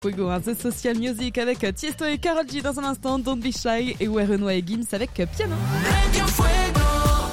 Fuego, hein, The Social Music avec Tiesto et Karol G dans un instant, Don't Be Shy et Renoir et Gims avec Piano. Radio Fuego.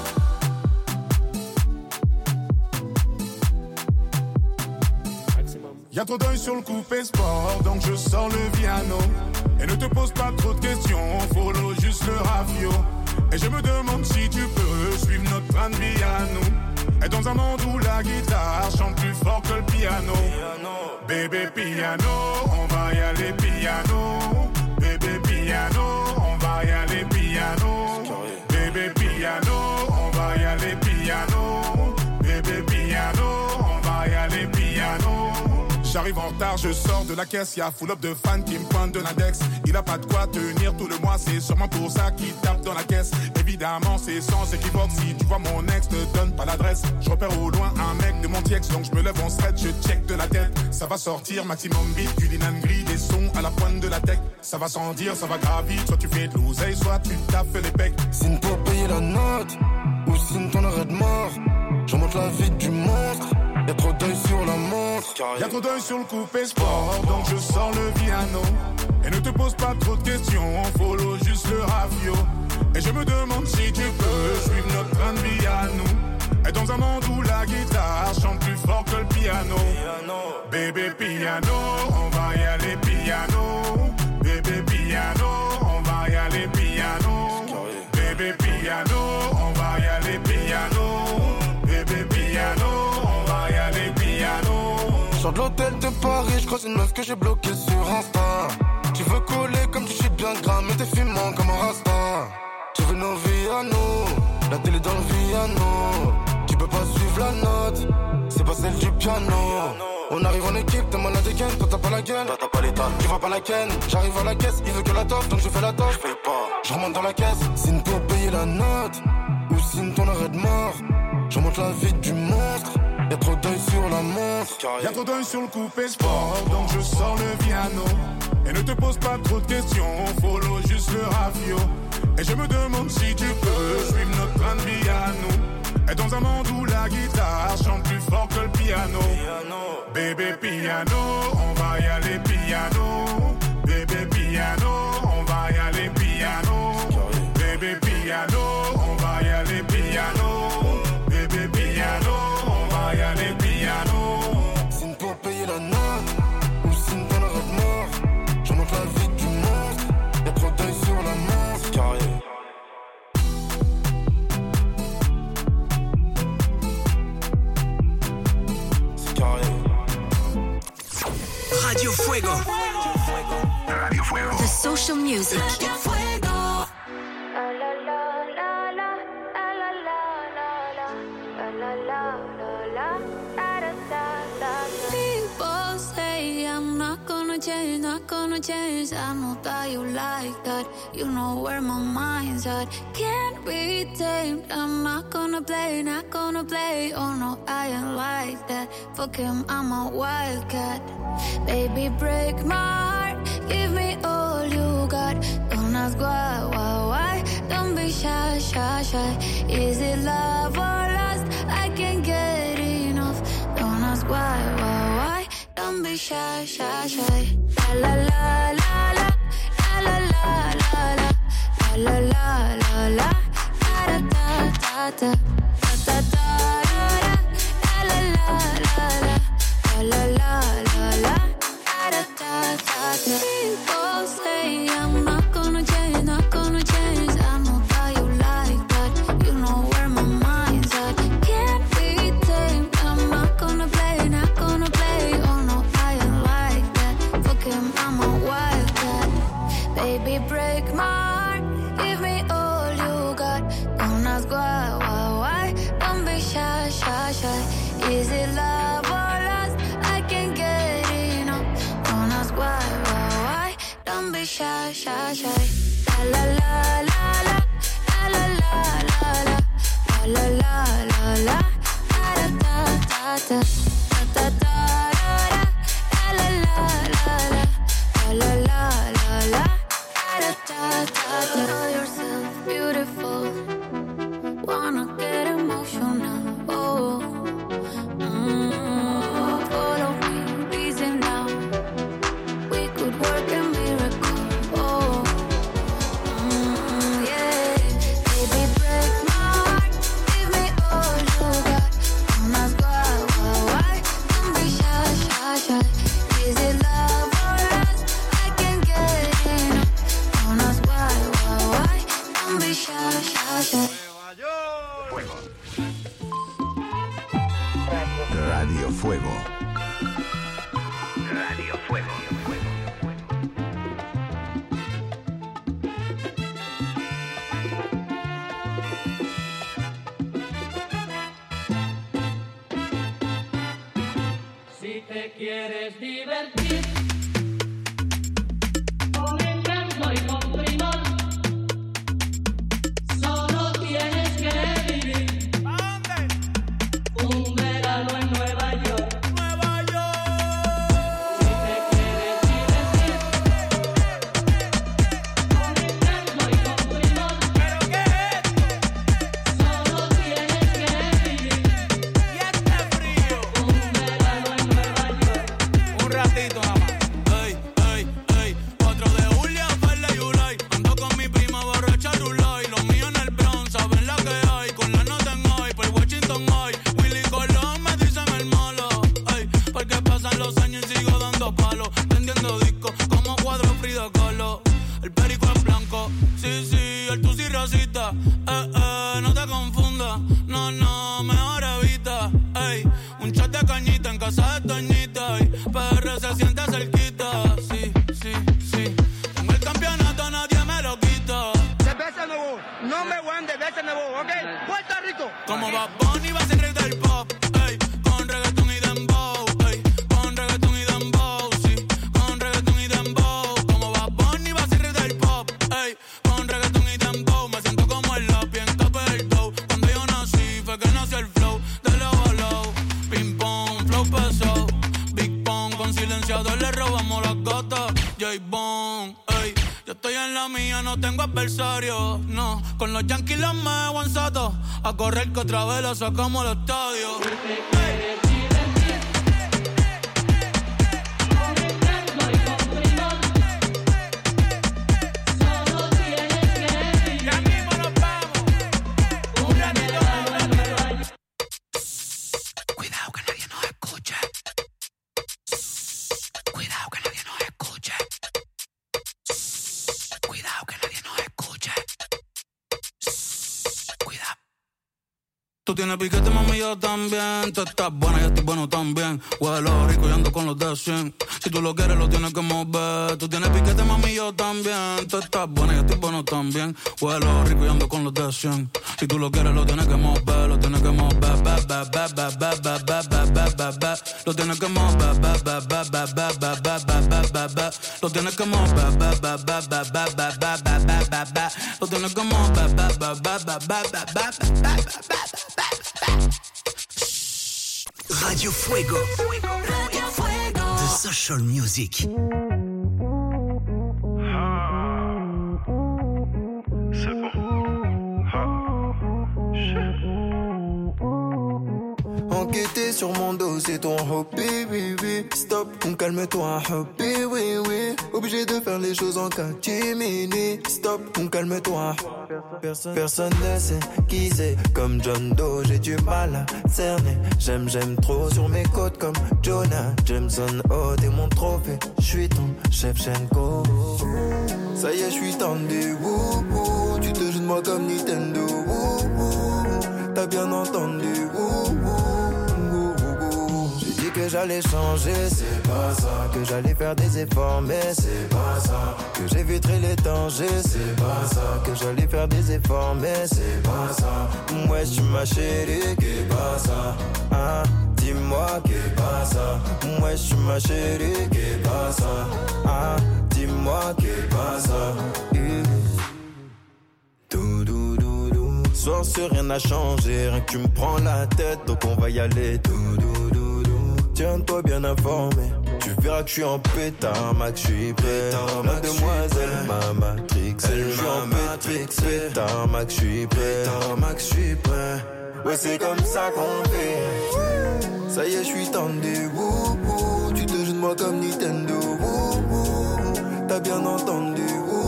Y'a trop d'œil sur le coupé sport, donc je sors le piano. Et ne te pose pas trop de questions, follow juste le rafio. Et je me demande si tu peux suivre notre train de vie à nous. Et dans un monde où la guitare chante plus fort que le piano. Bébé piano, on va y aller piano. Bébé piano, on va y aller piano. Bébé piano, on va y aller piano. Bébé piano, on va y aller piano. J'arrive en retard, je sors de la caisse, y'a full up de fans qui me pointent de l'index. Il a pas de quoi tenir tout le mois, c'est sûrement pour ça qu'il tape dans la caisse. Évidemment, c'est sans équivoque, si tu vois mon ex, te donne pas l'adresse. Je repère au loin un mec de mon tiex, donc je me lève en stretch, je check de la tête. Ça va sortir, maximum beat, du linan gris, des sons à la pointe de la tech. Ça va sans dire, ça va gravir, soit tu fais de l'oseille, soit tu taffes les pecs. Signe pour payer la note, ou signe ton arrêt de mort. Je remonte la vie du monstre. Y'a trop d'œil sur la montre. Y'a trop d'œil sur le coupé sport, donc je sors le piano. Et ne te pose pas trop de questions, follow juste le rafio. Et je me demande si tu peux suivre notre train de vie à nous. Et dans un monde où la guitare chante plus fort que le piano. Bébé piano, on va y aller piano. Bébé piano, on va y aller piano. Bébé piano, on va y aller piano. Bébé piano. Sors de l'hôtel de Paris, je croise une meuf que j'ai bloquée sur Insta. Tu veux coller comme tu chies bien gras, mais t'es fumant comme un rasta. Tu veux nos vies à nous, la télé dans le piano. Tu peux pas suivre la note, c'est pas celle du piano. On arrive en équipe, t'es malade again, toi t'as pas la gueule, toi t'as pas l'état, tu vois pas la ken. J'arrive à la caisse, il veut que la toffe, donc je fais la toffe. Je paye pas, je remonte dans la caisse. Signe pour payer la note, ou signe ton arrêt de mort. Je remonte la vie du monstre. Y'a trop d'œil sur la montre. Y'a trop d'œil sur le coupé sport, donc je sors le piano. Et ne te pose pas trop de questions, follow juste le rafio. Et je me demande si tu peux suivre notre train de vie à nous. Et dans un monde où la guitare chante plus fort que le piano. Bébé piano, on va y aller piano. Bébé piano, on va y aller piano. Bébé piano, on va y aller piano. Bébé piano. Signe pour payer la note, ou signe ton arrêt de mort. Je monte la vie du monstre, y'a trop d'œil sur la montre. Carré. C'est carré. Radio Fuego. Radio Fuego. The Social Music. Radio Fuego. People say I'm not gonna change, not gonna change. I know that you like that. You know where my mind's at. Can't be tamed. I'm not gonna play, not gonna play. Oh no, I ain't like that. Fuck him, I'm a wildcat. Baby, break my heart. Give me all you got. Don't ask why. Don't be shy, shy, shy. Is it love or lust? I can't get enough. Don't ask why. Don't be shy, shy, shy. La la la la la la la la la la la la la la da da da da da da da la la la la la la la la da da da da. People say I'm not gonna change, not gonna change. I know that you like that. You know where my mind's at. Can't be tamed. I'm not gonna play, not gonna play. Oh no, I ain't like that. Fuck him, I'm a wildcat. Baby, break my heart. Give me all you got. Don't ask why. Don't be shy, shy, shy. Is it love or lust? I can't get enough. Don't ask why. Don't be shy, shy, shy. La la la la la la la la la la la la la da da da da da da da la la la la la la la la da da da. Know yourself beautiful. Wanna get emotional. Oh, follow me, reason now. We haciendo disco, como cuadro Frida Kahlo. El perico es blanco, sí, el tu sí racista. No te confundas, no, mejor evita. Ey, un shot de cañita en casa de Toñita. Y PR se siente cerquita, sí. Tengo el campeonato, nadie me lo quita. Cerveza nuevo, number one de cerveza nuevo, ¿ok? Puerto Rico. Como Bad Bunny va a ser rey del pop, ey, con reggaetón y dembow, ey, con reggaetón y dembow, sí, con reggaetón y dembow. Como Bad Bunny va a ser rey del pop, ey, con reggaetón y dembow. Me siento como el lápiz en tope del dough. Cuando yo nací fue que nació el flow de low a low. Ping pong, flow pesado, Big Pong, con silenciador le robamos las gatas. J-Bone, ey, yo estoy en la mía, no tengo adversario, no. Con los Yankees los me aguanzato, a correr que otra vez la sacamos al estadio. Ey. Tú tienes piquete, mami, yo también. Tú estás buena, yo estoy bueno también. Huelo rico y ando con los de 100. Si tú lo quieres, lo tienes que mover. Tú tienes piquete, mami, yo también. Tú estás buena, yo estoy bueno también. Huelo rico y ando con los de 100. Si tú lo quieres, lo tienes que mover. Lo tienes que mover. Lo tienes que mover. Lo tienes que mover. Lo tienes que mover. Radio Fuego. Radio Fuego. The Social Music. C'est bon. Enquêter sur mon dos, c'est ton hobby, oui. Stop, calme-toi, hobby, oui. Obligé de faire les choses en catimini. Stop, calme-toi. Personne ne sait qui c'est. Comme John Doe, j'ai du mal à cerner. J'aime trop sur mes côtes comme Jonah Jameson. Oh, t'es mon trophée. J'suis ton Shevchenko. Ça y est, j'suis tendu. Tu te joues de moi comme Nintendo. T'as bien entendu. Que j'allais changer, c'est pas ça. Que j'allais faire des efforts, mais c'est pas ça. Que j'éviterai les dangers, c'est pas ça. Que j'allais faire des efforts, mais c'est pas ça. Ouais, j'suis ma chérie, qu'est pas ça. Hein, dis-moi qu'est pas ça. Ouais, j'suis ma chérie, qu'est pas ça. Hein, dis-moi qu'est pas ça. Soir, c'est rien n'a changé, rien que tu me prends la tête, donc on va y aller. Tiens-toi bien informé, tu verras que je suis en pétard, Max, je suis prêt. La demoiselle m'a matrixé, je suis en pétard, Max, je suis prêt. Max, je suis prêt. Ouais, c'est comme ça qu'on fait. Ça y est, je suis tendu. Tu te joues de moi comme Nintendo. T'as bien entendu.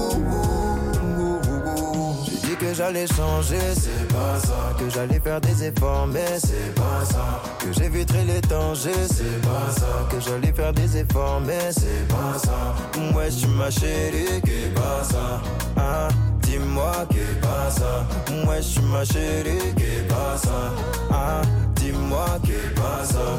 Que j'allais changer, c'est pas ça. Que j'allais faire des efforts, mais c'est pas ça. Que j'éviterai les dangers, c'est pas ça. Que j'allais faire des efforts, mais c'est pas ça. Ouais, j'suis ma chérie, qu'est pas ça. Hein, dis-moi qu'est pas ça. Ouais, j'suis ma chérie, qu'est pas ça. Hein, dis-moi qu'est pas ça.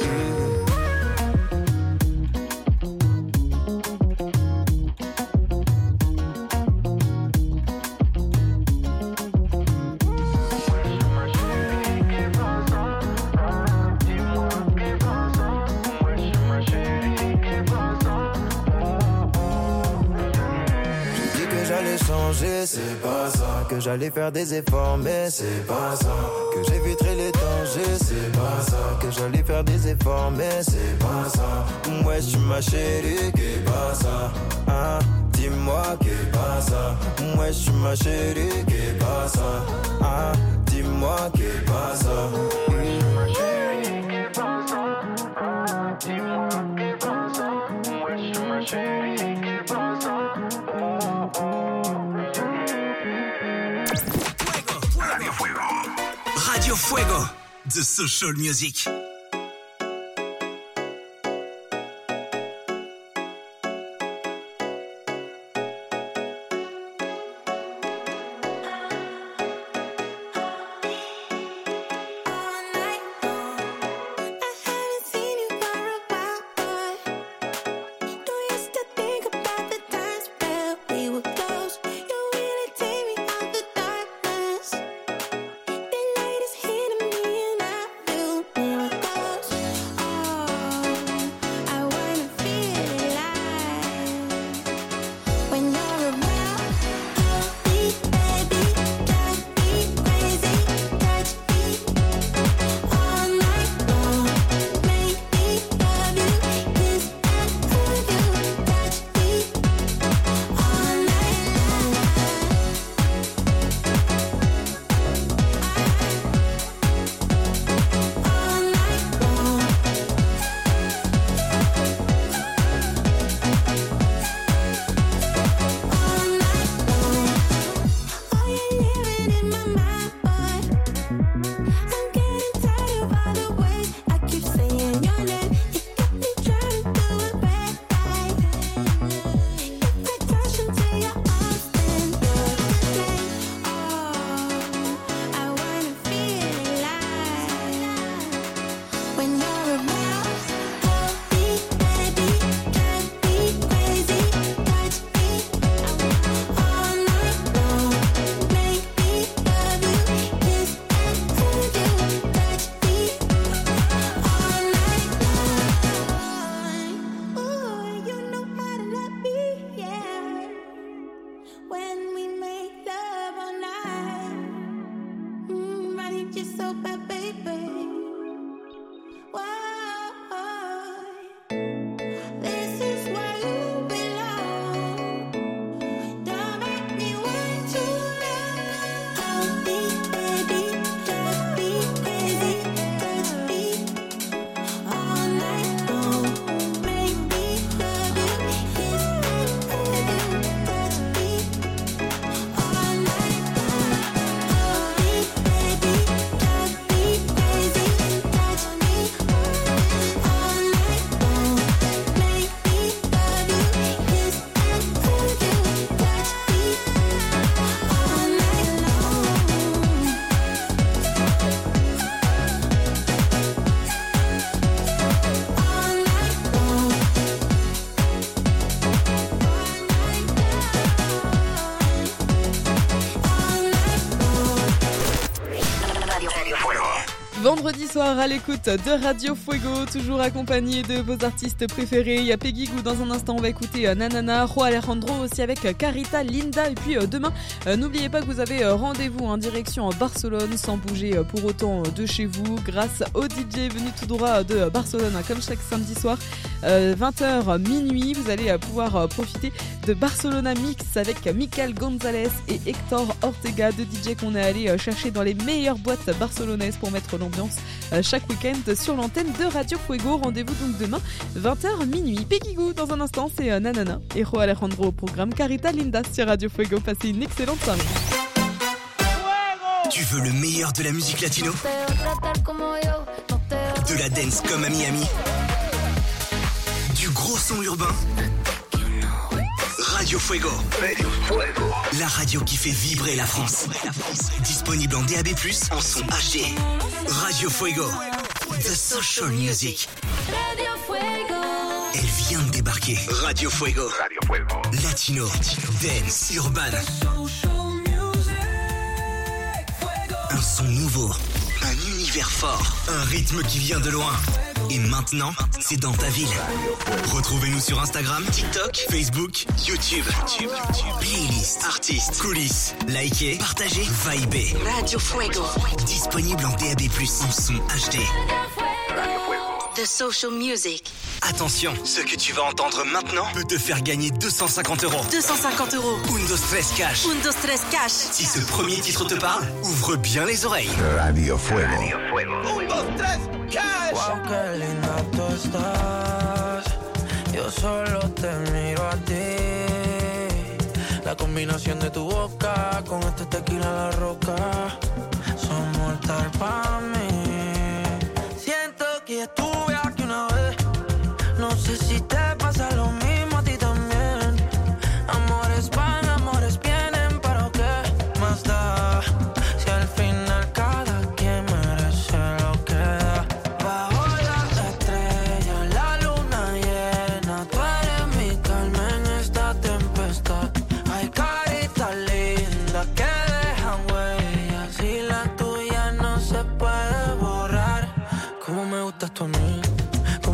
C'est pas ça. Que j'allais faire des efforts, mais c'est pas ça. Que j'éviterai les dangers, c'est pas ça. Que j'allais faire des efforts, mais c'est pas ça. Ouais, j'suis ma chérie, qu'est pas ça. Hein, dis-moi qu'est pas ça. Ouais, j'suis ma chérie, qu'est pas ça. Hein, dis-moi qu'est pas ça. Ma chérie, qu'est pas ça. Dis-moi qu'est pas ça. Ouais, j'suis ma chérie, qu'est pas ça. Radio Fuego, The Social Music. vendredi soir à l'écoute de Radio Fuego, toujours accompagné de vos artistes préférés. Il y a Peggy Gou dans un instant, on va écouter Nanana, Ro Alejandro aussi avec Carita, Linda. Et puis demain, n'oubliez pas que vous avez rendez-vous en direction Barcelone sans bouger pour autant de chez vous grâce au DJ venu tout droit de Barcelone comme chaque samedi soir, 20h minuit. Vous allez pouvoir profiter de Barcelona Mix avec Michael Gonzalez et Hector Ortega, deux DJ qu'on est allé chercher dans les meilleures boîtes barcelonaises pour mettre l'ambiance chaque week-end sur l'antenne de Radio Fuego. Rendez-vous donc demain 20h minuit. Peggy Gou dans un instant, c'est Nanana et Ro Alejandro au programme, Carita, Linda sur Radio Fuego. Passez une excellente soirée. Tu veux le meilleur de la musique latino? De la dance comme à Miami? Du gros son urbain? Radio Fuego. La radio qui fait vibrer la France. Disponible en DAB+, en son HD. Radio Fuego. The Social Music. Elle vient de débarquer. Radio Fuego. Latino. Dance. Urban. Un son nouveau. Un univers fort. Un rythme qui vient de loin. Et maintenant, c'est dans ta ville. Retrouvez-nous sur Instagram, TikTok, Facebook, YouTube. Playlist, artistes, coulisses. Likez, partagez, vibez. Radio Fuego. Disponible en DAB+, en son HD. The Social Music. Attention, ce que tu vas entendre maintenant peut te faire gagner 250 €. 250 €. Un, dos, tres, cash. Un, dos, tres, cash. Si ce premier titre te parle, ouvre bien les oreilles. Radio Fuego. Un, dos, tres, cash. Wow, qué linda tú estás. Yo solo te miro a ti. La combinación de tu boca con este tequila a la roca son mortal para mí. Siento que estuve aquí una vez. No sé si te pasa lo mismo a ti también. Amores van, amores vienen, pero ¿qué más da? Si al final cada quien merece lo que da. Bajo las estrellas, la luna llena, tú eres mi calma en esta tempestad. Hay caritas lindas que dejan huellas y la tuya no se puede borrar. Como me gustas tú a mí,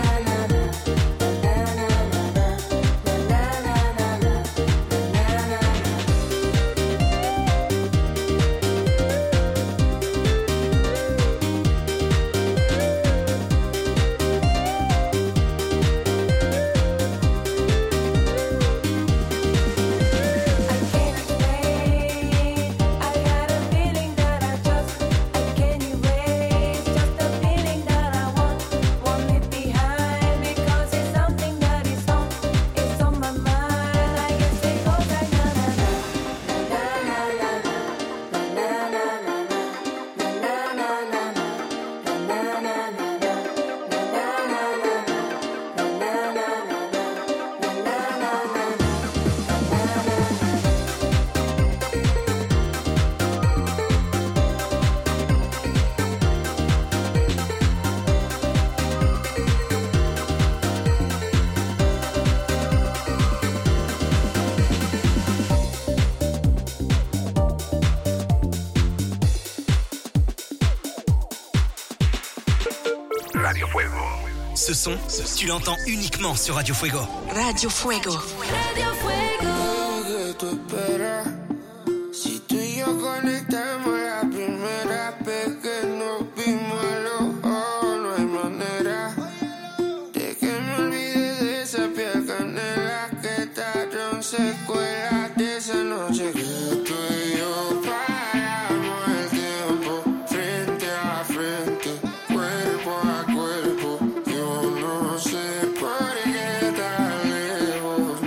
Radio Fuego. Ce son, tu l'entends uniquement sur Radio Fuego. Radio Fuego. Radio Fuego. ¿Qué tú esperas? Si tú y yo conectamos la primera vez que nos vimos a los ojos, no hay manera de que me olvide de esa piel canela que trajeron secuelas de esa noche que tú y yo paramos el tiempo frente a frente, cuerpo a cuerpo. Yo no sé por qué tan lejos,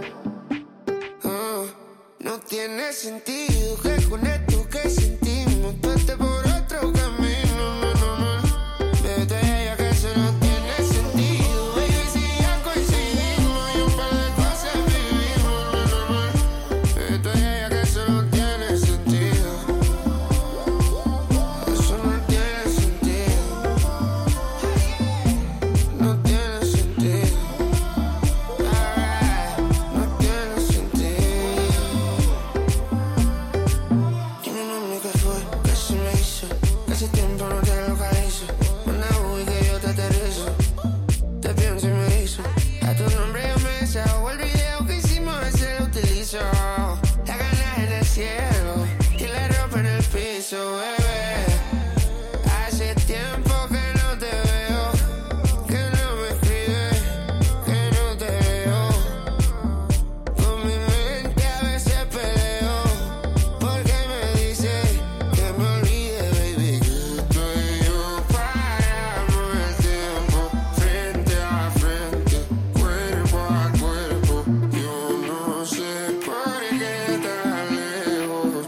no tiene sentido que con esto que sentimos tú estés por otro camino, Bebé, tú y ella que eso no tiene sentido. Baby, si ya coincidimos y un par de cosas vivimos, Bebé, tú y ella que eso no tiene sentido. Eso no tiene sentido. No tiene sentido. No tiene sentido. Dime, mami, ¿qué fue? ¿Qué se me hizo? Que hace tiempo no te localizo. Manda Uy que yo te aterrizo. Te pienso y me hizo. A tu nombre yo me desahogo. El video que hicimos ese lo utilizo. La ganas en el cielo y la ropa en el piso, bebé. Hace tiempo que no te veo, que no me escribes, que no te veo. Con mi mente a veces peleo, porque me dice que me olvide, baby, que tú y yo paramos el tiempo frente a frente, cuerpo a cuerpo. Yo no sé por qué tan lejos,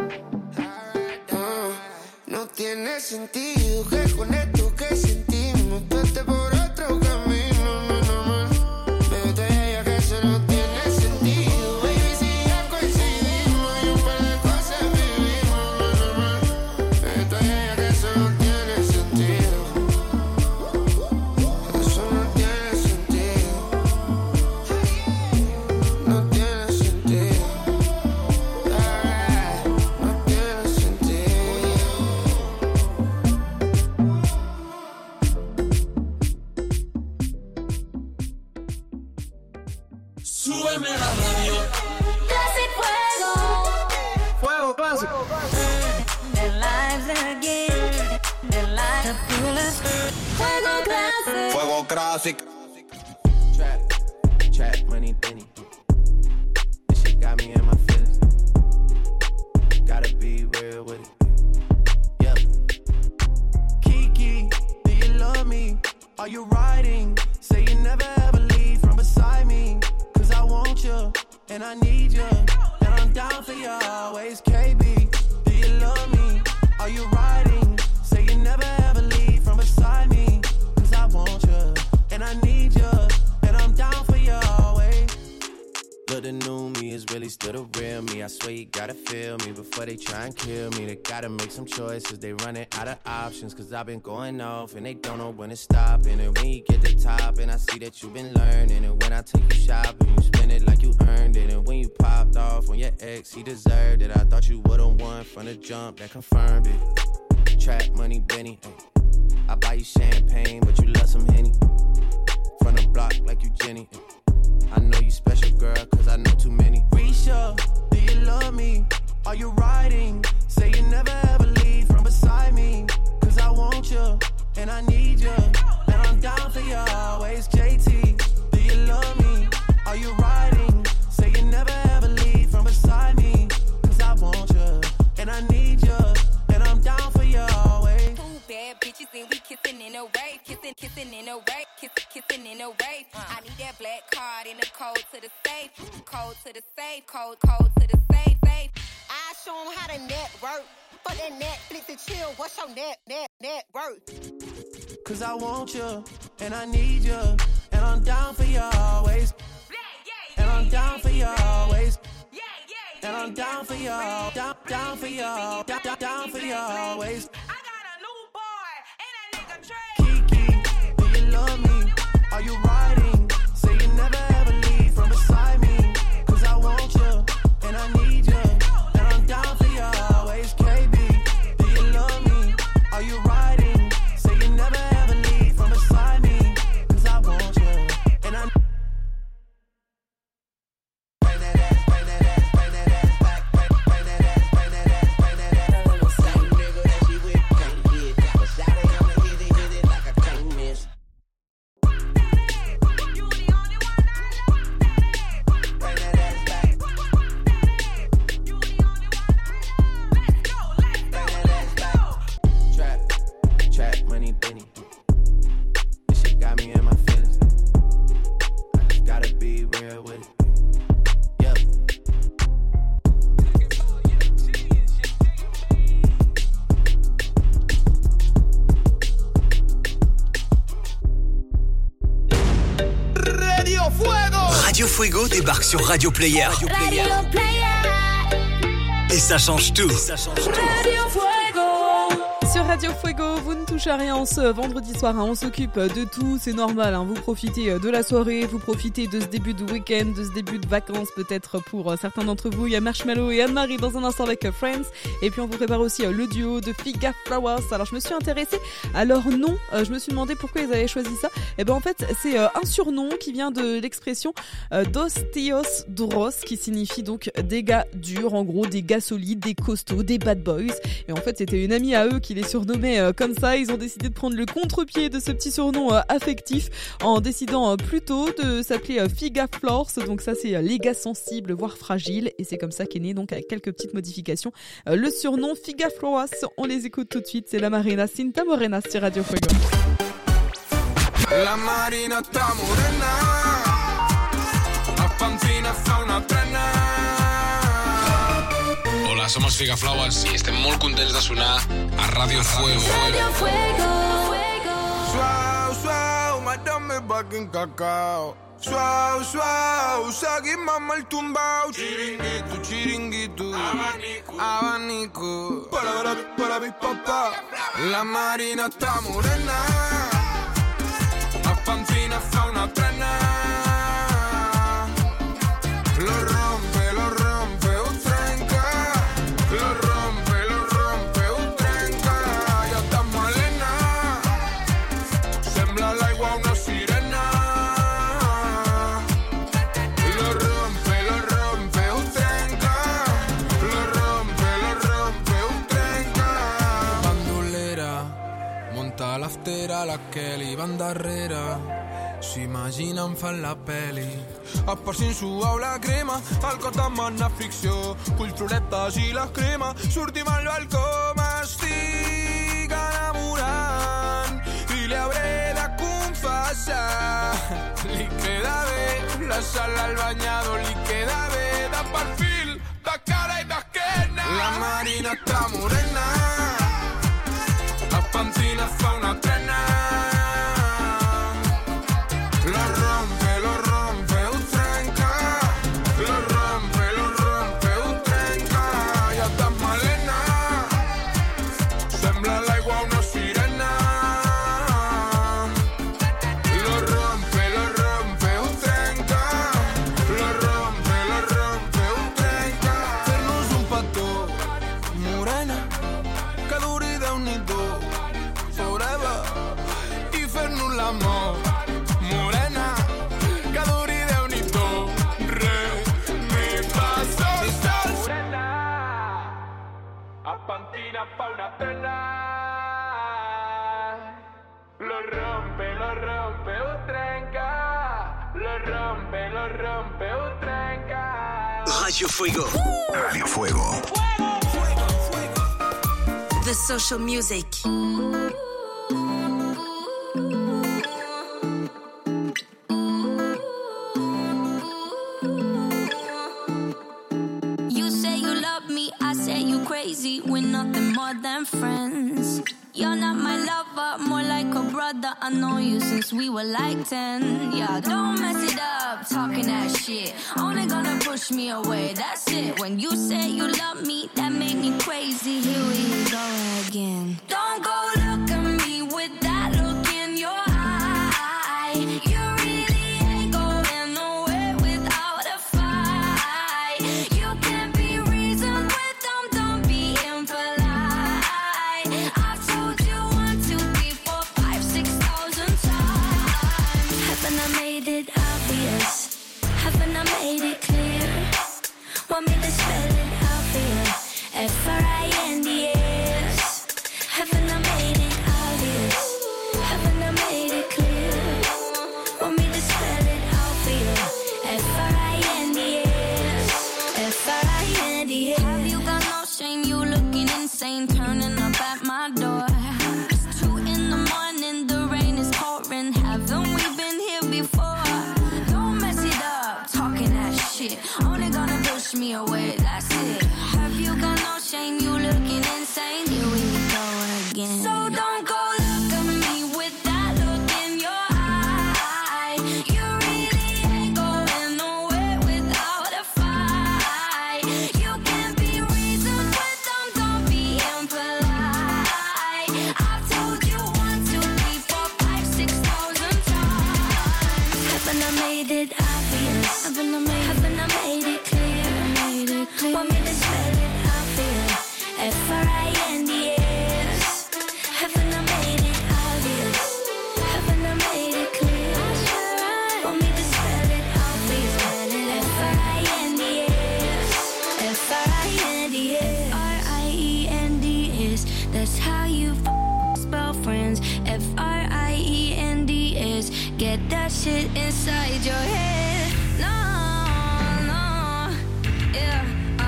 no tiene sentido que con esto que sentimos tú estés por otro camino, Bebé, tú y ella que eso no tiene sentido. Baby, si ya coincidimos y un par de cosas vivimos, Bebé, tú y ella que eso no tiene sentido. Eso no tiene sentido. No tiene sentido. No tiene sentido. Súbeme la radio. Classic Fuego. Fuego clásico. Their lives again. Their lives are full of Fuego Classic. Fuego Classic. Trap money, Benny. This shit got me in my feelings. Gotta be real with it. Yeah. Kiki, do you love me? Are you riding? Say you never ever leave from beside me. Cause I want you, and I need you. And I'm down for you always. KB, do you love me? Are you riding? Say you never ever leave from beside me. Cause I want you, and I need you. And I'm down for you always. Look, the new me is really still the real me. I swear you gotta feel me before they try and kill me. They gotta make some choices, they running out of options. Cause I've been going off and they don't know when to stop. And when you get to top and I see that you've been learning. And when I take you shopping, you spend it like you earned it. And when you popped off on your ex, he deserved it. I thought you would've won from the jump, that confirmed it. Trap money, Benny, ay. I buy you champagne, but you love some Henny. From the block like you Jenny, ay. I know you special, girl, cause I know too many. Risha, do you love me? Are you riding? Say you never ever leave from beside me. Cause I want you, and I need you. And I'm down for you always. JT, do you love me? Are you riding? Say you never ever leave from beside me. Cause I want you, and I need you. And I'm down for you always. Two bad bitches and we kissing in a wave. Kissing in a wave. Kissing in a wave. I need that black card and the code to the safe. Code to the safe. Code to the safe. I show them how to network. For that Netflix and chill, what's your net worth? Cause I want you, and I need you. And I'm down for you always. And I'm down for you always. And I'm down for you, down for you, down for you always. I got a new boy and that nigga Trey. Kiki, do you love me? Are you riding? Say you never ever leave from beside me. Cause I want you, and I need you. And I'm down for you always. KB, do you love me? Are you riding? Say you never ever leave from Fuego débarque sur Radio Player. Et ça change tout. Sur Radio Fuego, vous ne touchez à rien ce vendredi soir, on s'occupe de tout, c'est normal, vous profitez de la soirée, vous profitez de ce début de week-end, de ce début de vacances peut-être pour certains d'entre vous. Il y a Marshmello et Anne-Marie dans un instant avec Friends, et puis on vous prépare aussi le duo de Figa Flowers. Alors je me suis intéressée à leur nom, je me suis demandé pourquoi ils avaient choisi ça. Et ben en fait c'est un surnom qui vient de l'expression Dos Tios Duros, qui signifie donc des gars durs, en gros des gars solides, des costauds, des bad boys. Et en fait c'était une amie à eux qui les surnommait comme ça. Ils ont décidé de prendre le contre-pied de ce petit surnom affectif en décidant plutôt de s'appeler Figa Flowers. Donc ça c'est les gars sensibles voire fragiles, et c'est comme ça qu'est né, donc avec quelques petites modifications, le surnom Figa Flowers. On les écoute tout de suite, c'est la Marina Cinta Morena sur Radio Fuego. La Marina está morena, la pancina fa una trena. Hola, somos Figa Flowers i estem molt contents de sonar a Radio Fuego. Suau, suau, madame bakin cacao. Suau, suau, seguim amb el tumbao. Chiringuito, chiringuito, abanico, abanico. Para mi papá. La Marina está morena, la pancina fa una trena. Lo rompe, ho trenca. Lo rompe, ho trenca. Ja està malena, sembla l'aigua una sirena. Lo rompe, ho trenca. Lo rompe, ho trenca. Bandolera, munta l'aftera, la Kelly van darrere. S'imaginen fan la peli, esparcint suau la crema, el cos demana ficció, culturetes i la crema, sortim al balcó, m'estic enamorant i li hauré de confessar. Li queda bé la sala al banyador, li queda bé de perfil, de cara i d'esquena. La Marina està morena, la pancina fa una trena. Pa una pena. Lo rompe, ho trenca. Lo rompe, ho trenca. Radio Fuego. Radio Fuego. The Social Music. We're nothing more than friends. You're not my lover, more like a brother. I know you since we were like 10. Yeah, don't mess it up, talking that shit. Only gonna push me away, that's it. When you say you love me, that made me crazy. Here we go again. Don't go look at me with that look in your eye. You really ain't going nowhere without a fight. You can't be reasoned with them, don't be impolite. I've told you 1, 2, 3, 4, 5, 6,000 times. Haven't I made it obvious? Haven't I made it clear? Want me to spell it out for you? shit inside your head. No, yeah.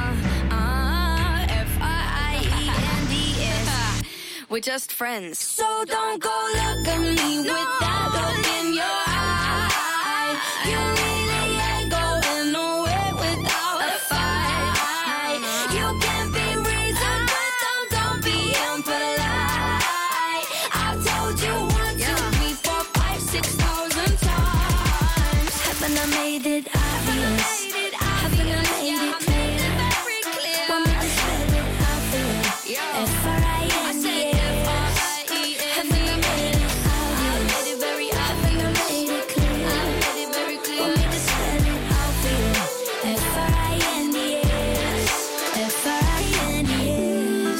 F-I-E-N-D-S. We're just friends. So don't go look at me with that look in your eye. You really ain't going nowhere without a fight. You can be reasoned, but don't be impolite. I've told you 1, 2, 3, 4, 5, 6,000 times. Haven't I made it obvious? Haven't I made it clear? Want me to spell it out for you? F-R-I-N-D-S. Haven't I made it obvious? Haven't I made it clear? Want me to spell it out for you? F-R-I-N-D-S. F-R-I-N-D-S.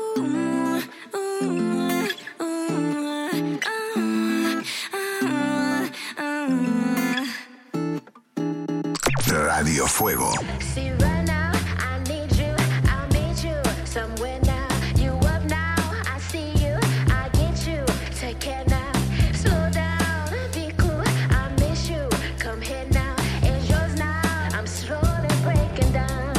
Radio Fuego. See right now, I need you, I'll meet you somewhere now. You up now, I see you, I get you. Take care now, slow down, be cool, I miss you. Come here now, it's yours now. I'm slowly breaking down.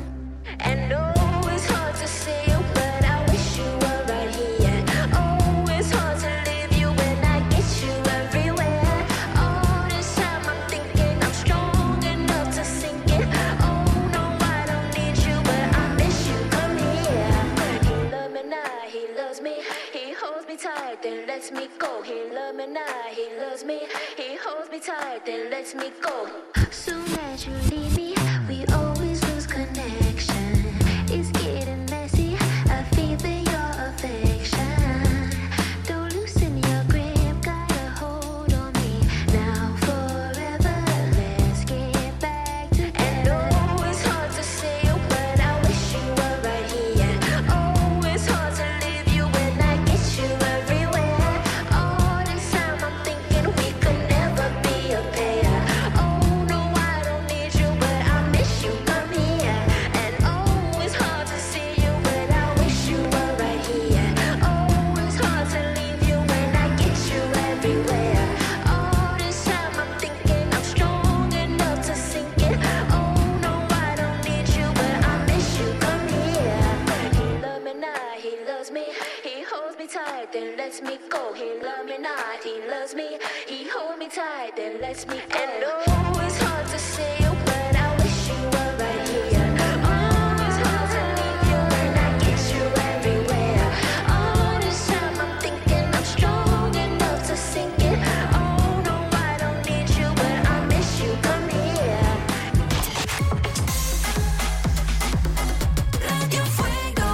And no, it's hard to see you, but I wish you were right here. Oh, it's hard to leave you when I get you everywhere. All this time I'm thinking I'm strong enough to sink it. Oh no, I don't need you, but I miss you. Come here. He love me now, he loves me. He holds me tight, then lets me go. He love me now, he loves me. He holds me tight, then lets me go. Soon as you leave me, we always lose connection. It's getting messy, I feel your affection. Don't loosen your grip, got a hold on me. Now forever, let's get back together. And oh, it's hard to see you, but I wish you were right here. Oh, it's hard to leave you when I get you everywhere. All this time I'm thinking we could never be a pair. Oh no, I don't need you, but I miss you. Come here. And oh, it's hard to see you, but I wish you were right here. Oh, it's hard to leave you when I get you everywhere. All this time I'm thinking I'm strong enough to sink it. Oh no, I don't need you, but I miss you. Come here. He love me now, he loves me. He holds me tight, then lets me go. He love me not, he loves me. He holds me tight, then lets me go. And oh, it's hard to see you, but I wish you were right here. Oh, it's hard to leave you when I get you everywhere. All this time I'm thinking I'm strong enough to sink it. Oh no, I don't need you, but I miss you. Come here. Radio Fuego.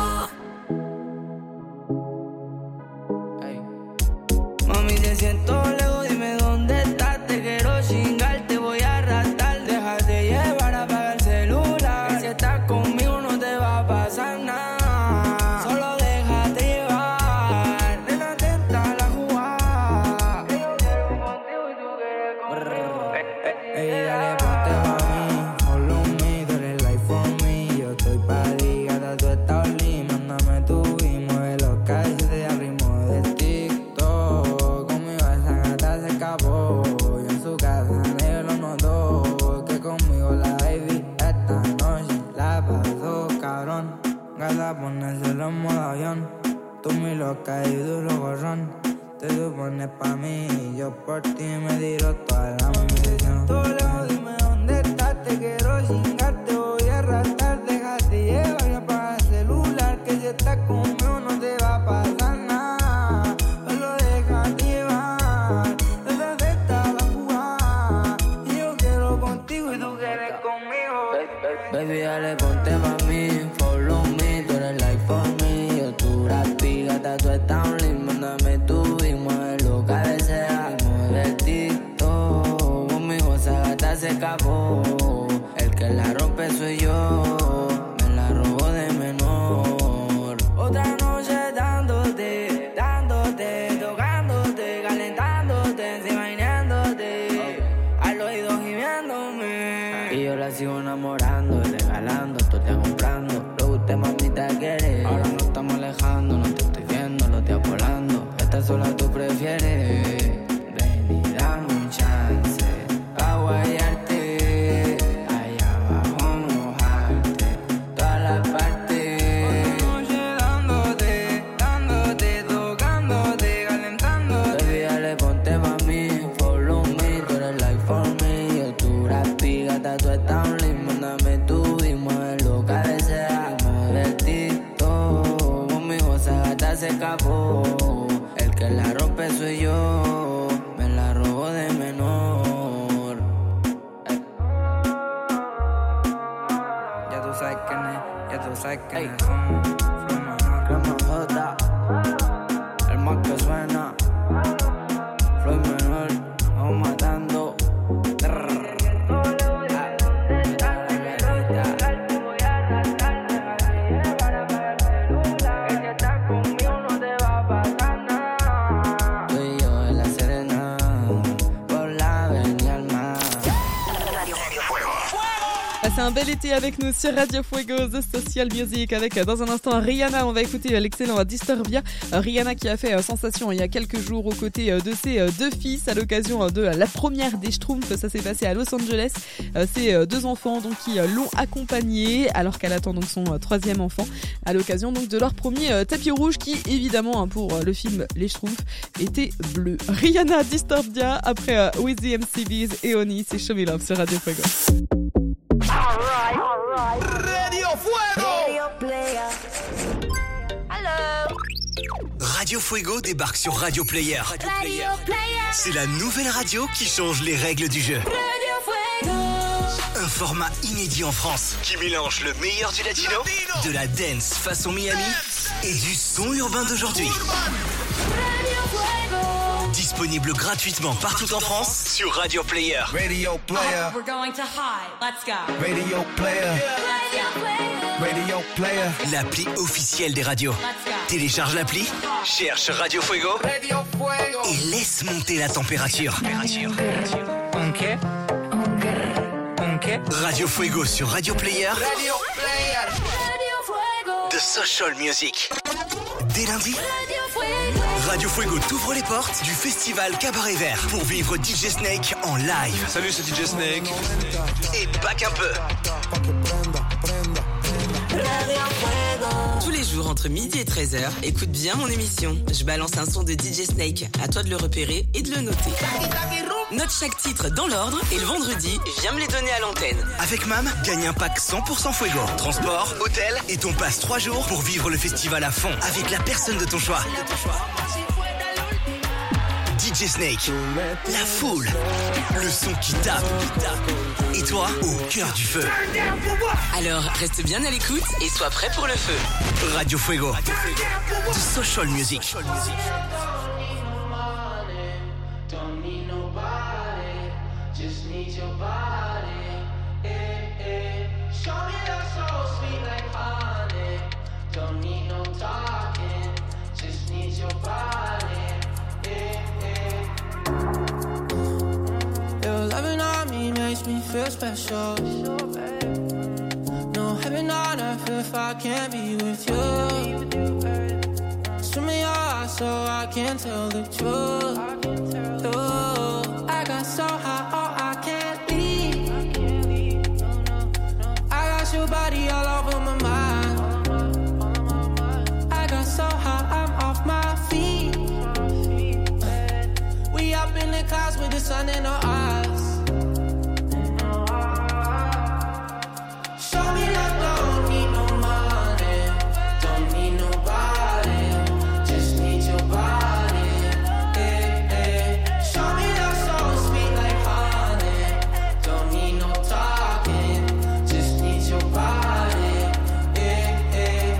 Mami, te siento lejos, dime dónde estás. Te quiero chingar, te voy a arrastrar. Déjate llevar, apaga el celular. Que si estás conmigo no te va a pasar nada. Solo déjate llevar. Ven atenta a la jugada. Yo quiero contigo y tú quieres conmigo. Ey, dale, ponte pa' mí. Follow me, tú eres life for me. Yo estoy pa' ti, gata, tú estás lindo. Mándame tu y mueve los calles de al ritmo de TikTok. Conmigo esa gata se escapó. Yo en su casa negro lo notó. Que conmigo la baby esta noche la pasó cabrón. Gata, ponérselo en modo avión. Tú mi loca y duro gorrón. Te supones pa' mí y yo por ti me tiro toda la munición. Todo lejos, dime dónde estás. Te quiero chingar, te voy a arrastrar. Déjate llevar y apaga el celular. Que si estás conmigo no te va a pasar nada. Solo déjate llevar. Desde esta la jugada. Y yo quiero contigo y tú quieres conmigo. Baby, dale, ponte pa' mí. Follow me, tú eres life for me. Yo tu rapi, gata, tú estás un lindo. Mándame tu y mueve lo que desea. Mueve el TikTok. Conmigo esa gata se escapó. El que la rompe soy yo. Me la robó de menor. Otra noche dándote, dándote, tocándote, calentándote, enseñándote. Al oído gimiéndome. Y yo la sigo enamorando, regalando, todo te comprando. Lo que usted mamita quiere. Ahora no estamos alejando, no te estoy viendo, los días volando. Esta sola tú prefieres. Ven y dame un chance. se escapó. El que la rompe soy yo. Me la robó de menor. Ya tú sabes quién es, ya tú sabes quién es. Crema J, el más que suena. Floyd menor, vamos matando. C'est un bel été avec nous sur Radio Fuego, The Social Music, avec dans un instant Rihanna. On va écouter l'excellent Disturbia. Rihanna qui a fait sensation il y a quelques jours aux côtés de ses deux fils à l'occasion de la première des Schtroumpfs. Ça s'est passé à Los Angeles. Ses deux enfants donc qui l'ont accompagnée alors qu'elle attend donc son troisième enfant à l'occasion donc de leur premier tapis rouge qui évidemment pour le film Les Schtroumpfs était bleu. Rihanna, Disturbia après With the MCBs et Oni, c'est Show Me Love sur Radio Fuego. Radio Fuego. Radio Player. Hello. Radio Fuego débarque sur Radio Player. Radio Player. C'est la nouvelle radio qui change les règles du jeu. Radio Fuego. Un format inédit en France qui mélange le meilleur du latino, de la dance façon Miami et du son urbain d'aujourd'hui. Disponible gratuitement partout en France sur Radio Player. Radio Player. We're going to high. Let's go. Radio Player. Radio Player. L'appli officielle des radios. Télécharge l'appli, cherche Radio Fuego et laisse monter la température. Radio Fuego sur Radio Player. The Social Music. Dès lundi, Radio Fuego t'ouvre les portes du festival Cabaret Vert pour vivre DJ Snake en live. Salut, c'est DJ Snake. Et pas qu'un peu. Tous les jours entre midi et 13h, écoute bien mon émission. Je balance un son de DJ Snake. À toi de le repérer et de le noter. Note chaque titre dans l'ordre et le vendredi, viens me les donner à l'antenne. Avec Mam, gagne un pack 100% Fuego. Transport, hôtel et ton passe 3 jours pour vivre le festival à fond avec la personne de ton choix. DJ Snake, la foule, le son qui tape. Et toi, au cœur du feu. Alors, reste bien à l'écoute et sois prêt pour le feu. Radio Fuego, The Social Music. Your loving on me makes me feel special. No heaven on earth if I can't be with you. Swim in your eyes so I can tell the truth. Oh, I got so high, oh, I can't leave. I got your body all over my mind. I got so high, I'm off my feet. We up in the clouds with the sun in our eyes. Show me love, don't need no money, don't need nobody, just need your body. Eh, eh. Show me love so sweet like honey, don't need no talking, just need your body. Eh, eh.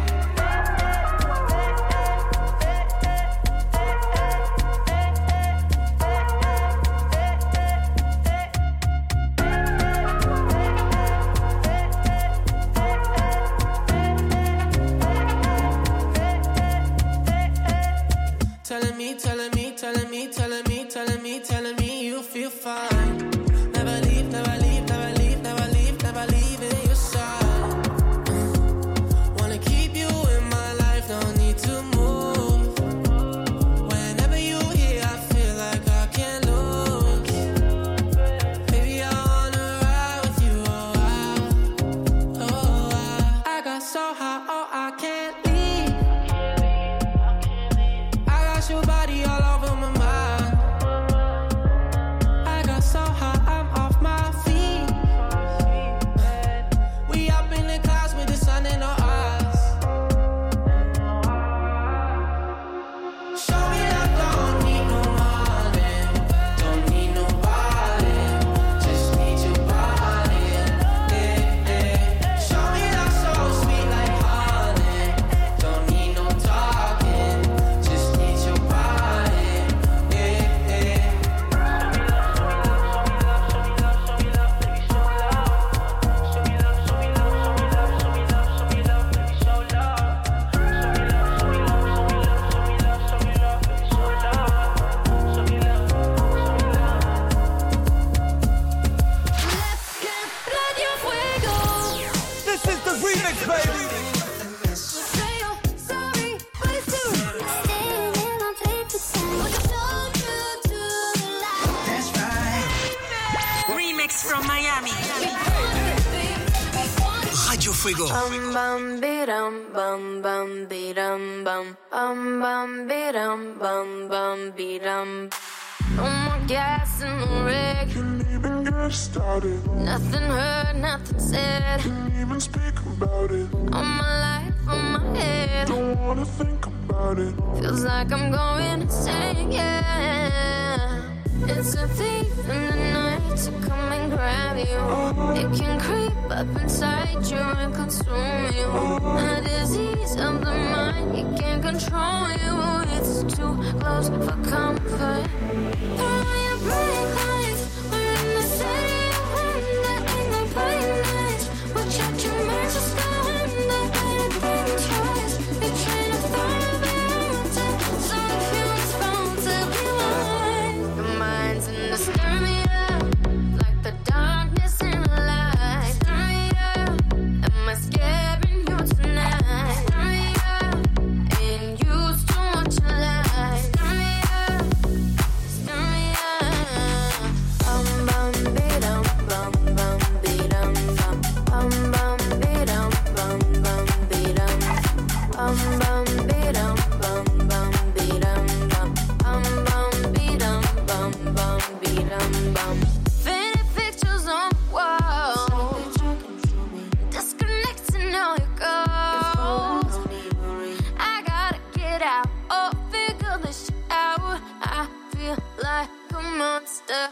Fuego. Bam bam biram bam bam biram bam bam bam biram bam bam biram. No more gas in the rig. Can't even get started. Nothing heard, nothing said. Can't even speak about it. All my life on my head. Don't wanna think about it. Feels like I'm going insane, yeah. It's a thief in the night to come and grab you. It can creep up inside you and consume you. A disease of the mind, it can't control you. It's too close for comfort. Throw on your brake lights. We're in the city of wonder. Ain't no bright nights. Watch out, your mind just go under. Anything choice. You're trying to throw me out. So if you respond to be mine. Your mind's in the stir me up. Like the darkness in the light. Stir me up. Am I scaring you tonight? Stir me up. Ain't used to what you like. Stir me up. Stir me up. Bum bum be-dum bum bum be-dum bum. Bum bum be-dum bum bum be-dum. Bum bum be-dum bum bum be-dum bum. Bum bum be-dum bum bum be-dum bum. Faded pictures on the wall. Disconnecting all your goals. I gotta get out. Oh, figure this shit out. I feel like a monster.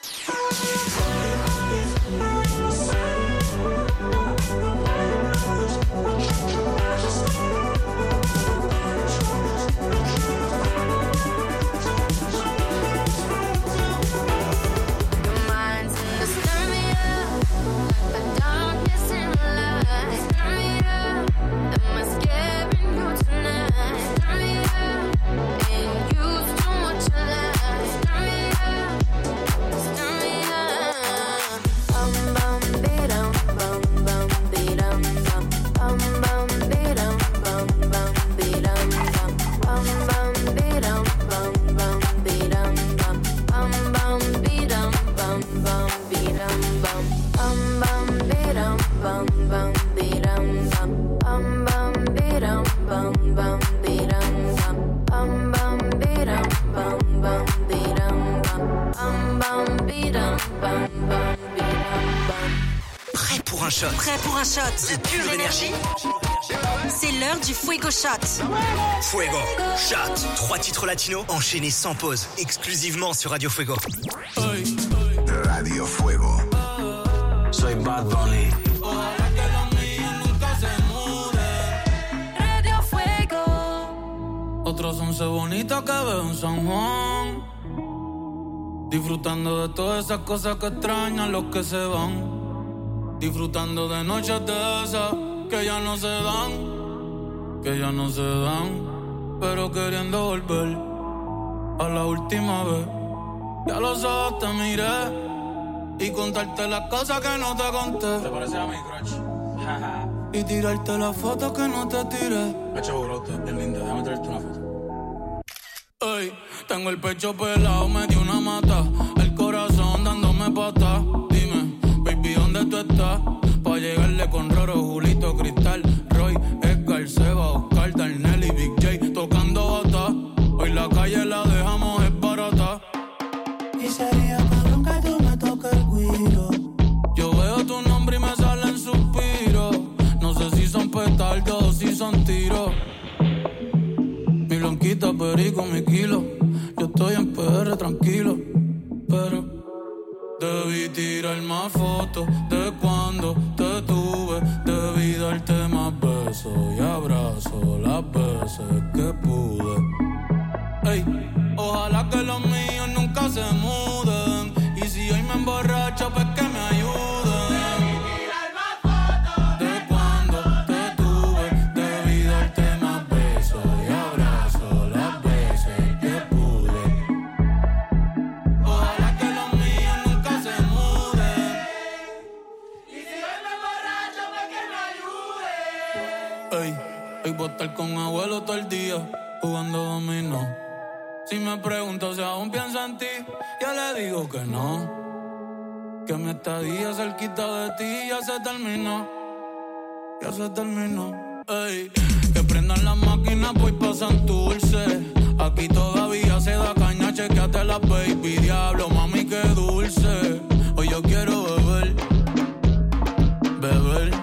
Your mind's in the stir me up. Like the darkness in the light. Stir me up. Am I scaring you tonight? Stir me up. Ain't used to what you like. Stir me up. Stir me up. Bum bum be-dum bum bum be-dum bum. Bum bum be-dum bum bum be-dum bum. Bum bum be-dum bum bum be-dum bum. Bum bum be-dum bum bum be-dum bum. Bum bum be-dum bum bum be-dum bum. Bum bum be-dum bum bum be-dum bum. Bum bum be-dum bum bum be-dum bum. Bum bum be-dum bum bum be-dum bum. Prêt pour un shot. Prêt pour un shot De pure énergie. C'est l'heure du Fuego Shot. Fuego Shot. 3 titres latinos enchaînés sans pause. Exclusivement sur Radio Fuego. Radio Fuego. Soy Bad Bunny. Radio Fuego. Otros 11 bonitas que veo en San Juan. Disfrutando de todas esas cosas que extrañan los que se van. Disfrutando de noches de esas que ya no se dan. Que ya no se dan. Pero queriendo volver a la última vez. Ya los ojos te miré y contarte las cosas que no te conté. ¿Te parece a mi crush? Y tirarte las fotos que no te tiré. Hacho brote, es linda, déjame traerte una foto. Ey, tengo el pecho pelado, me dio una mata. El corazón dándome patas. Dime, baby, ¿dónde tú estás? Pa' llegarle con Roro, Julito, Cristal, Roy, Edgar, Seba, Oscar, Darnell y Big J tocando bata. Hoy la calle la dejamos es barata. Y sería cabrón que tú me toques el guiro. Yo veo tu nombre y me salen suspiros. No sé si son petardos o si son tiros. Mi blanquita, perico, mi kilo. Yo estoy en PR tranquilo. Pero debí tirar más fotos de cuando te tuve. Debí darte más besos y abrazos las veces que pude. Ey, ojalá que los míos nunca se muden. Y si hoy me emborracho, pues que me ayuden. De cuando te tuve, debí darte más besos y abrazos las veces que pude. Ojalá que los míos nunca se muden. Y si hoy me emborracho, pues que me ayuden. Ey, hoy voy a estar con abuelo todo el día jugando dominó. Si me pregunto si aún pienso en ti, yo le digo que no. Que mi estadía cerquita de ti ya se terminó. ya se terminó. Ey, que prendan las máquinas, voy pa' Santurce. Aquí todavía se da caña, chequeate la baby. Diablo, mami, qué dulce. Hoy yo quiero beber, beber,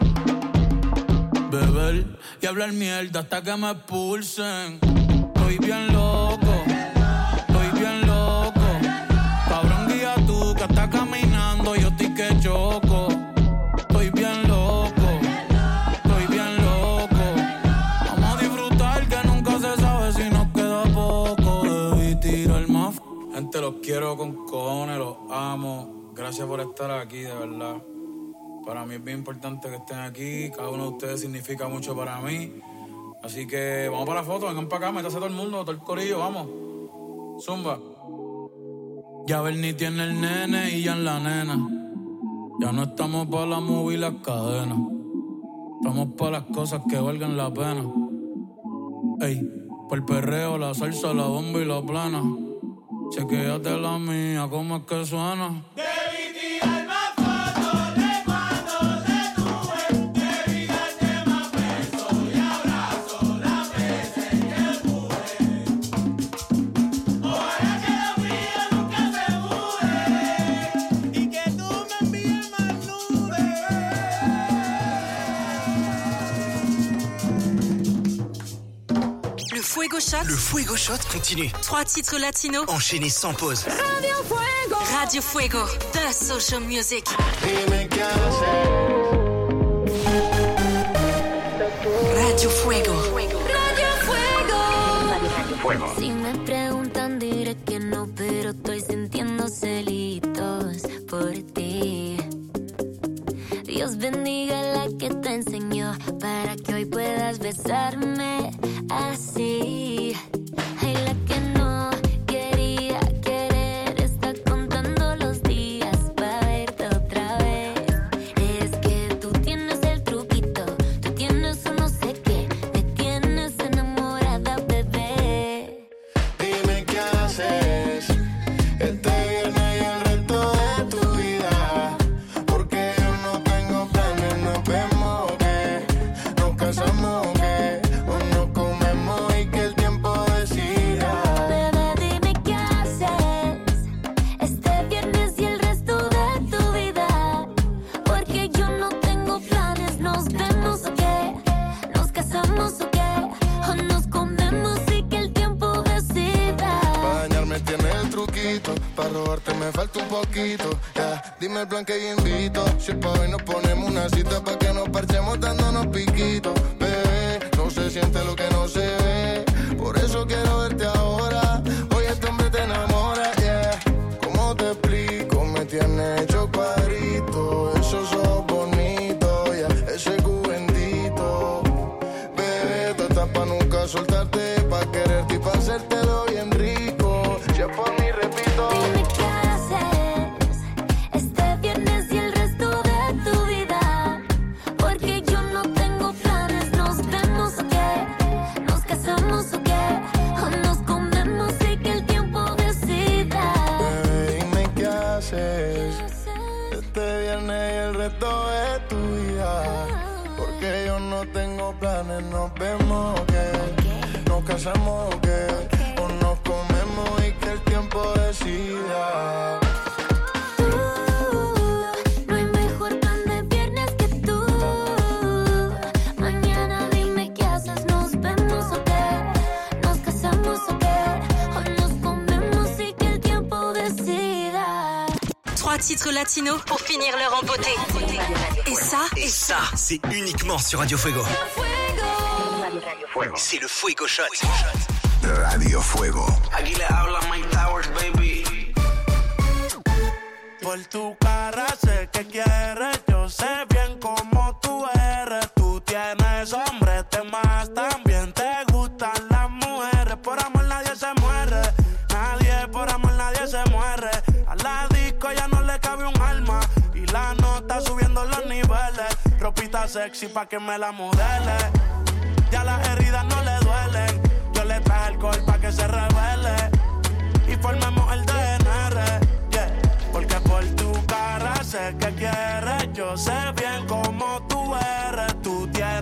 beber y hablar mierda hasta que me expulsen. Estoy bien loco, estoy bien loco. Cabrón, guía tú que estás caminando, yo estoy que choco. Estoy bien loco, estoy bien loco. Vamos a disfrutar que nunca se sabe si nos queda poco. Debí tirar más. Gente, los quiero con cojones, los amo. Gracias por estar aquí, de verdad. Para mí es bien importante que estén aquí. Cada uno de ustedes significa mucho para mí. Así que vamos para la foto, vengan para acá, métase todo el mundo, todo el corillo, vamos. Zumba. Ya Bernie tiene el nene y ya en la nena. Ya no estamos para la movie y las cadenas. Estamos para las cosas que valgan la pena. Ey, por el perreo, la salsa, la bomba y la plana. Chequéate la mía, ¿cómo es que suena? Le Fuego Shot continue. 3 titres latinos. Enchaînés sans pause. Radio Fuego. Radio Fuego. The social music. Radio Fuego. Radio Fuego. Si me preguntan diré que no, pero estoy sintiendo celitos por ti. Dios bendiga la que te enseñó para que hoy puedas besarme así. Ay, la que no quería querer está contando los días para verte otra vez. Es que tú tienes el truquito, tú tienes un no sé qué, me tienes enamorada, bebé. Dime qué haces este viernes y el resto de tu vida, porque yo no tengo planes, nos vemos que nos casamos que o nos comemos y que el tiempo decida. Bebé, dime qué haces este viernes y el resto de tu vida, porque yo no tengo planes, nos vemos o qué, nos casamos o qué, o nos comemos y que el tiempo decida. Para dañarme tiene el truquito, para robarte me falta un poquito. Ya, dime el plan que yo invito. Si es pa' hoy nos ponemos una cita pa' que nos parchemos dándonos piquitos. Bebé, no se siente lo que no se ve, por eso quiero verte ahora. Hoy este hombre te enamora, yeah. ¿Cómo te explico? Me tiene hecho cuadrito, esos ojos bonitos, yeah. Ese cu bendito. Bebé, tú estás pa' nunca soltarte, pa' quererte y pa' hacértelo bien rico. Si es por mí, repito. Dime qué haces este viernes y el resto de tu vida, porque yo no tengo planes, nos vemos o qué, nos casamos o qué, o nos comemos y que el tiempo decida. Bebé, dime qué haces este viernes y el resto de tu vida, porque yo no tengo planes, nos vemos o qué, nos casamos o qué, o nos comemos y que el tiempo decida. No hay mejor plan de viernes que tú. Mañana dime qué haces, nos vemos o qué, nos casamos o qué, o nos comemos y que el tiempo decida. 3 titres latinos pour finir l'heure en beauté. Et ça, c'est uniquement sur Radio Fuego. C'est le Fuego Shot. Radio Fuego. Aquí le habla Mike Towers, baby. Por tu cara sé que quieres, yo sé bien cómo tú eres. Tú tienes hombres de más, también te gustan las mujeres. Por amor nadie se muere, por amor nadie se muere. A la disco ya no le cabe un alma y la nota subiendo los niveles. Ropita sexy pa' que me la modele, ya las heridas no le duelen. Yo le traje alcohol pa' que se revele y formemos el DNR, yeah. Porque por tu cara sé que quieres, yo sé bien cómo tú eres. Tú tienes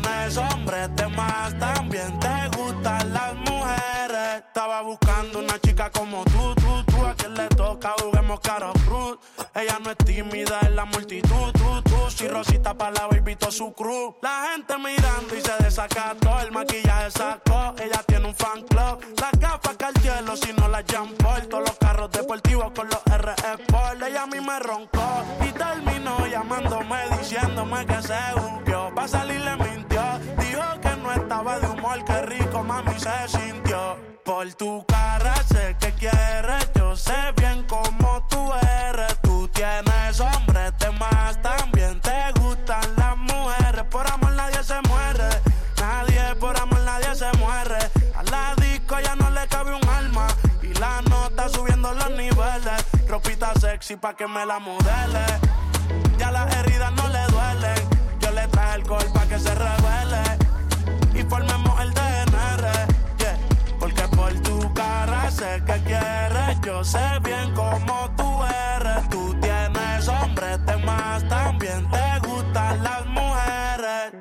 gustan las mujeres. Estaba buscando una chica como tú. A quien le toca, juguemos caro cruz. Ella no es tímida en la multitud. Si Rosita pa' la baby, todo su crew. La gente mirando y se desacató. El maquillaje sacó, ella tiene un fan club. Las gafas Cartier, si no las Jean Paul. Todos los carros deportivos con los RS Sport. Ella a mí me roncó y terminó llamándome, diciéndome que se buqueó. Pa' salir le mintió, dijo que no estaba de humor. Qué rico mami se sintió. Por tu cara sé que quieres, yo sé bien cómo tú eres. Tú tienes hombres de más, también te gustan las mujeres. Por amor nadie se muere, por amor nadie se muere. A la disco ya no le cabe un alma y la nota subiendo los niveles. Ropita sexy pa' que me la modele, ya las heridas no le duelen. Yo le traje alcohol pa' que se revele y formemos el DNR, yeah. Porque por tu cara sé que quieres, yo sé bien cómo tú eres. Tú tienes hombres de más, también te gustan las mujeres.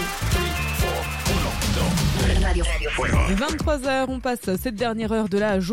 Radio Fuego. 23h, on passe cette dernière heure de la journée